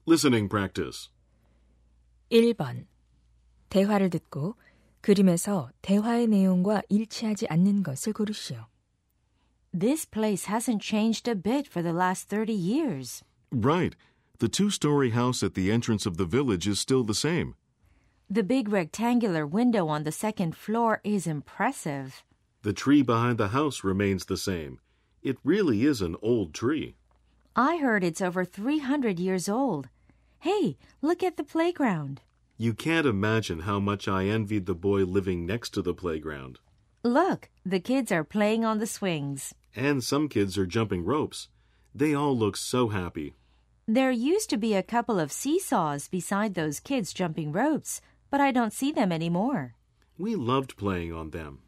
Listening practice. 1번. 대화를 듣고 그림에서 대화의 내용과 일치하지 않는 것을 고르시오. This place hasn't changed a bit for the last 30 years. Right. The two-story house at the entrance of the village is still the same. The big rectangular window on the second floor is impressive. The tree behind the house remains the same. It really is an old tree. I heard it's over 300 years old. Hey, look at the playground. You can't imagine how much I envied the boy living next to the playground. Look, the kids are playing on the swings. And some kids are jumping ropes. They all look so happy. There used to be a couple of seesaws beside those kids jumping ropes, but I don't see them anymore. We loved playing on them.